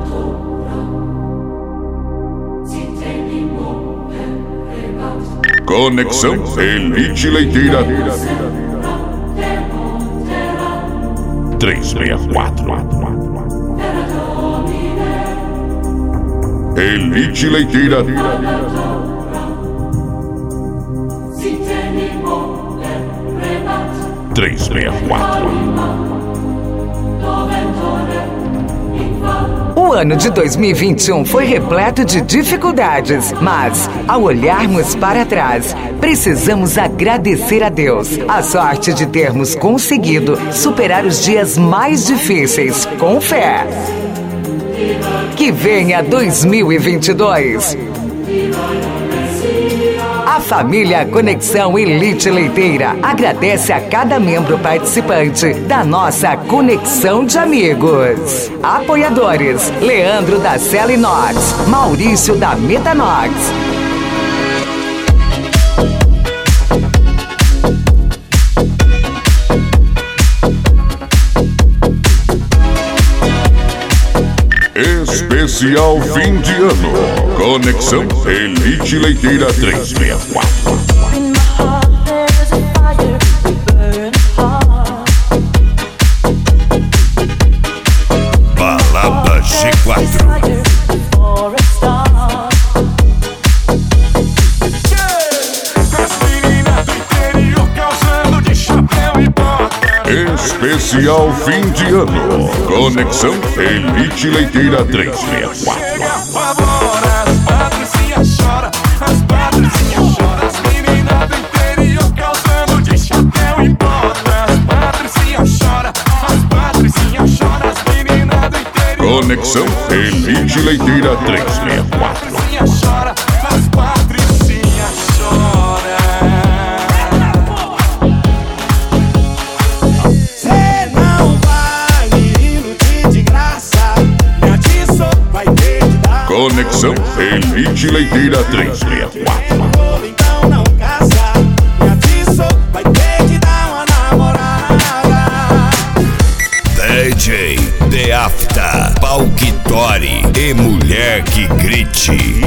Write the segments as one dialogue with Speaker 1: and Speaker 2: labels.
Speaker 1: Conexão Elite Leiteira 364. Elite Leiteira 364.
Speaker 2: O ano de 2021 foi repleto de dificuldades, mas, ao olharmos para trás, precisamos agradecer a Deus a sorte de termos conseguido superar os dias mais difíceis com fé. Que venha 2022. A família Conexão Elite Leiteira agradece a cada membro participante da nossa Conexão de Amigos. Apoiadores: Leandro da Cela Inox, Maurício da Metanox.
Speaker 1: Especial fim de ano. Conexão Elite Leiteira 364.
Speaker 3: Balada G4.
Speaker 1: Especial fim de ano. Conexão Elite Leiteira 364.
Speaker 4: As patricinhas choram, as patricinhas choram. As meninas do interior causando de chapéu e bota. As patricinhas choram, as patricinhas choram. As meninas do interior.
Speaker 1: Conexão Elite Leiteira 364.
Speaker 4: Chora, as patricinhas choram. Cê não vai me iludir de graça. Me atiçou, vai ter de dar.
Speaker 1: Conexão Elite Leiteira 364.
Speaker 4: Então não casa. Me atiçou, vai ter de dar uma namorada.
Speaker 3: DJ The Afta, Palquitori e Mulher que Grite.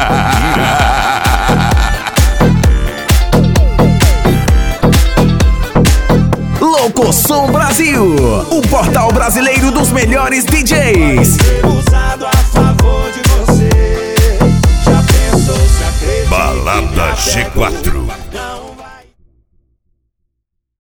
Speaker 3: Locosom Brasil, o portal brasileiro dos melhores DJs.
Speaker 4: Usado a favor de você. Já pensou se acredita?
Speaker 3: Balada G4.